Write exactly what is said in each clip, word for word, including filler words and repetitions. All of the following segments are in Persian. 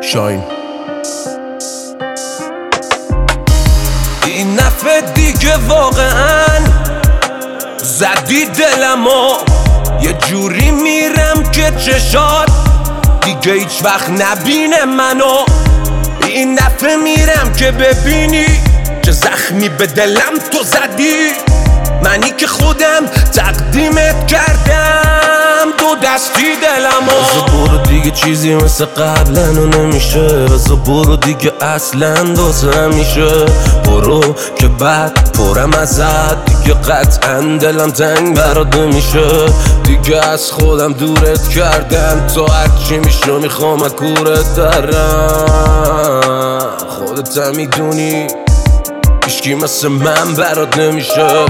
شاین. این نفع دیگه واقعا زدی دلمو، یه جوری میرم که چشات دیگه هیچ وقت نبینه منو. این دفعه میرم که ببینی چه زخمی به دلم تو زدی، منی که خودم تقدیمت کردم دو دستی دلمو. بزا برو دیگه چیزی مثل قبلنو نمیشه، بزا برو دیگه اصلا دوست نمیشه. برو که بعد پرم ازت دیگه قطعا دلم تنگ برات نمیشه. دیگه از خودم دورت کردم، تو هرچی میشو میخوام از کورت درم. خودت هم میدونی هیچکی مثل من برات نمیشه.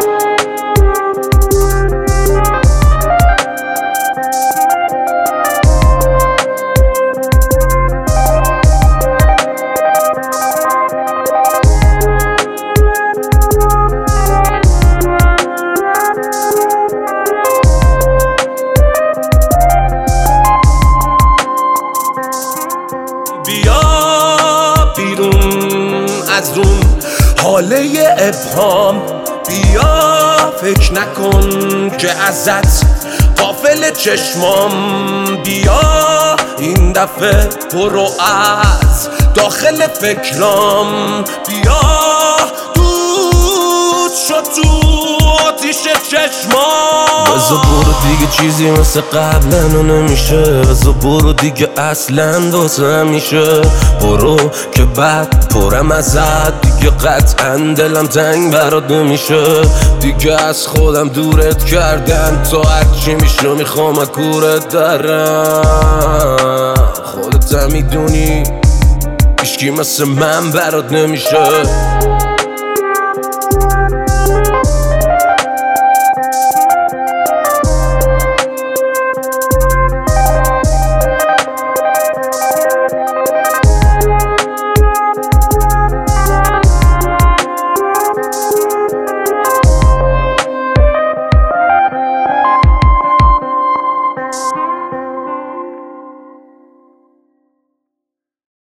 بیا بیرون از اون حاله ابهام، بیا فکر نکن که ازت غافل چشمام. بیا این دفعه برو از داخل فکرام، بیا دود شد تو آتیش چشمام. بزا برو دیگه چیزی مثل قبلنو نمیشه، بزا برو دیگه اصلا دوست نمیشه. برو که بعد پرم ازت دیگه قطعا دلم تنگ برات نمیشه. دیگه از خودم دورت کردم، تو هرچی میشو میخوام از کورت درم. خودت هم میدونی هیچکی مثل من برات نمیشه.